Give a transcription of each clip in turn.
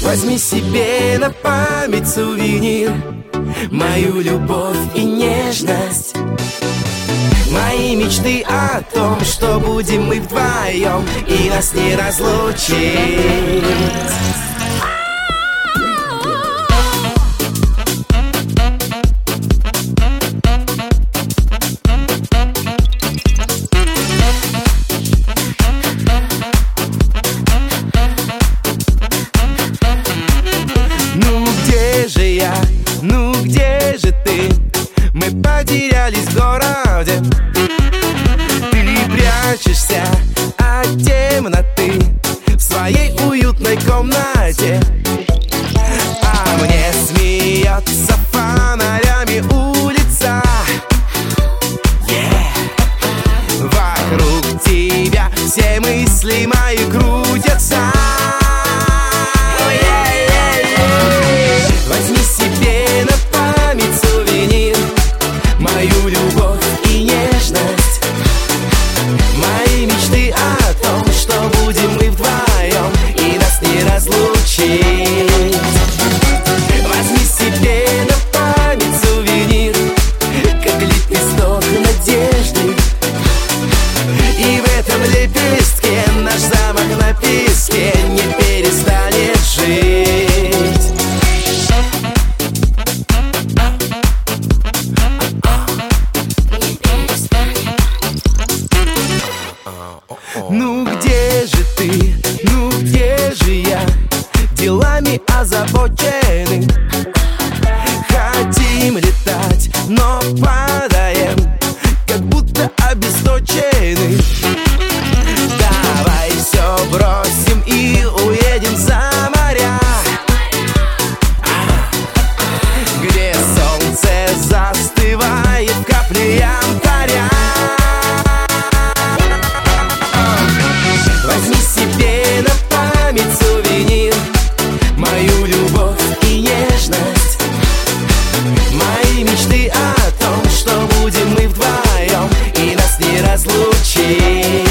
Возьми себе на память сувенир, мою любовь и нежность, мои мечты о том, что будем мы вдвоем и нас не разлучить. Ну где же ты? Мы потерялись в городе. Ты прячешься от темноты в своей уютной комнате, а мне смеется фонарями улица. Вокруг тебя все мысли мои крутятся. Возьми себе на память сувенир, мою любовь и нежность, мои мечты о том, что будем мы вдвоем и нас не разлучить. Возьми себе на память сувенир, как лепесток надежды, и в этом лепестке наш замок на песке не перестанет жить. Ну где же ты, ну где же я? Делами озабочены, хотим летать, но падаем, как будто обесточены. Давай все бросим и уедем за моря, где солнце застывает в капле янтаря. Возьми себе на память сувенир, мою любовь и нежность, мои мечты о том, что будем мы вдвоем и нас не разлучить.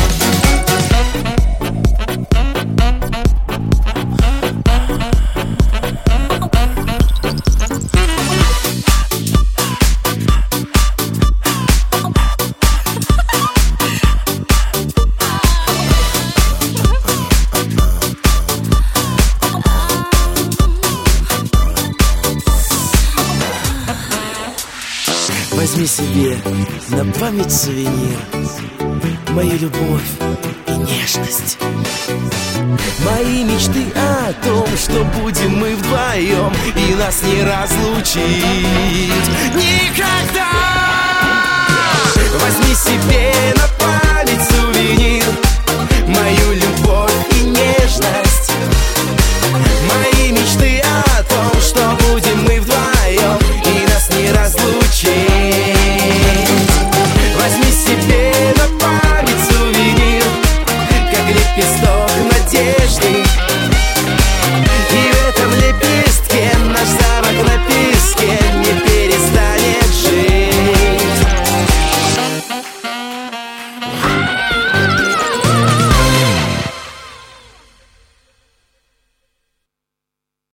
Возьми себе на память сувенир, мою любовь и нежность, мои мечты о том, что будем мы вдвоем и нас не разлучить никогда. Возьми себе на память